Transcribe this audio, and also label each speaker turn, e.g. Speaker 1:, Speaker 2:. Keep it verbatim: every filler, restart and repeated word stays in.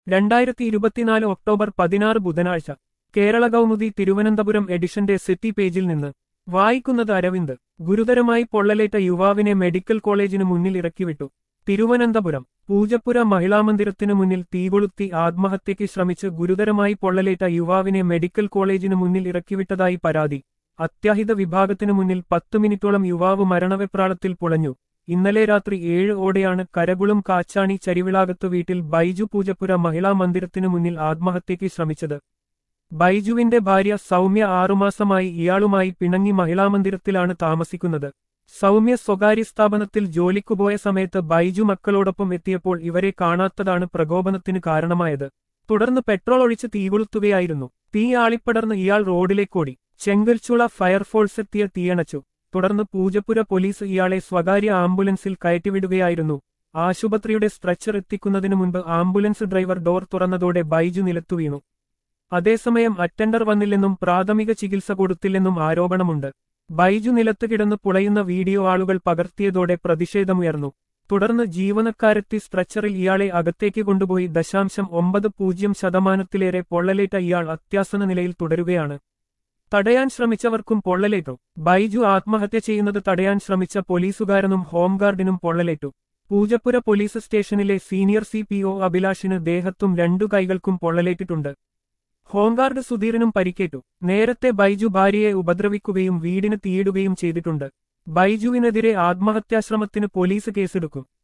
Speaker 1: രണ്ടായിരത്തി ഇരുപത്തിനാല് ഒക്ടോബർ പതിനാറ് ബുധനാഴ്ച കേരള കൗമുദി തിരുവനന്തപുരം എഡിഷന്റെ സിറ്റി പേജിൽ നിന്ന് വായിക്കുന്നത് അരവിന്ദ്. ഗുരുതരമായി പൊള്ളലേറ്റ യുവാവിനെ മെഡിക്കൽ കോളേജിനു മുന്നിൽ ഇറക്കിവിട്ടു. തിരുവനന്തപുരം പൂജപ്പുര മഹിളാമന്ദിരത്തിനു മുന്നിൽ തീകൊളുത്തി ആത്മഹത്യയ്ക്ക് ശ്രമിച്ച് ഗുരുതരമായി പൊള്ളലേറ്റ യുവാവിനെ മെഡിക്കൽ കോളേജിനു മുന്നിൽ ഇറക്കിവിട്ടതായി പരാതി. അത്യാഹിത വിഭാഗത്തിനു മുന്നിൽ പത്തു മിനിറ്റോളം യുവാവ് മരണവെപ്രാളത്തിൽ പുളഞ്ഞു. ഇന്നലെ രാത്രി ഏഴ് ഓടെയാണ് കരകുളം കാച്ചാണി ചരിവിളാകത്ത് വീട്ടിൽ ബൈജു പൂജപ്പുര മഹിളാ മന്ദിരത്തിനു മുന്നിൽ ആത്മഹത്യയ്ക്ക് ശ്രമിച്ചത്. ബൈജുവിന്റെ ഭാര്യ സൗമ്യ ആറുമാസമായി ഇയാളുമായി പിണങ്ങി മഹിളാമന്ദിരത്തിലാണ് താമസിക്കുന്നത്. സൗമ്യ സ്വകാര്യ സ്ഥാപനത്തിൽ ജോലിക്കുപോയ സമയത്ത് ബൈജു മക്കളോടൊപ്പം എത്തിയപ്പോൾ ഇവരെ കാണാത്തതാണ് പ്രകോപനത്തിന് കാരണമായത്. തുടർന്ന് പെട്രോൾ ഒഴിച്ച് തീകൊളുത്തുകയായിരുന്നു. തീ ആളിപ്പടർന്ന് ഇയാൾ റോഡിലേക്കോടി. ചെങ്കൽച്ചുള ഫയർഫോഴ്സ് എത്തിയ തീയണച്ചു. തുടർന്ന് പൂജപ്പുര പോലീസ് ഇയാളെ സ്വകാര്യ ആംബുലൻസിൽ കയറ്റിവിടുകയായിരുന്നു. ആശുപത്രിയുടെ സ്ട്രെച്ചർ എത്തിക്കുന്നതിനു മുൻപ് ആംബുലൻസ് ഡ്രൈവർ ഡോർ തുറന്നതോടെ ബൈജു നിലത്തു വീണു. അതേസമയം അറ്റൻഡർ വന്നില്ലെന്നും പ്രാഥമിക ചികിത്സ കൊടുത്തില്ലെന്നും ആരോപണമുണ്ട്. ബൈജു നിലത്ത് കിടന്ന് പുളയുന്ന വീഡിയോ ആളുകൾ പകർത്തിയതോടെ പ്രതിഷേധമുയർന്നു. തുടർന്ന് ജീവനക്കാരെത്തി സ്ട്രെച്ചറിൽ ഇയാളെ അകത്തേക്ക് കൊണ്ടുപോയി. ദശാംശം ഒമ്പത് പൂജ്യം ശതമാനത്തിലേറെ പൊള്ളലേറ്റ ഇയാൾ അത്യാസന്ന നിലയിൽ തുടരുകയാണ്. തടയാൻ ശ്രമിച്ചവർക്കും പൊള്ളലേറ്റു. ബൈജു ആത്മഹത്യ ചെയ്യുന്നത് തടയാൻ ശ്രമിച്ച പോലീസുകാരനും ഹോംഗാർഡിനും പൊള്ളലേറ്റു. പൂജപ്പുര പോലീസ് സ്റ്റേഷനിലെ സീനിയർ സി പി ഒ അഭിലാഷിന് ദേഹത്തും രണ്ടു കൈകൾക്കും പൊള്ളലേറ്റിട്ടുണ്ട്. ഹോംഗാർഡ് സുധീറിനും പരിക്കേറ്റു. നേരത്തെ ബൈജു ഭാര്യയെ ഉപദ്രവിക്കുകയും വീടിന് തീയിടുകയും ചെയ്തിട്ടുണ്ട്. ബൈജുവിനെതിരെ ആത്മഹത്യാശ്രമത്തിന് പോലീസ് കേസെടുക്കും.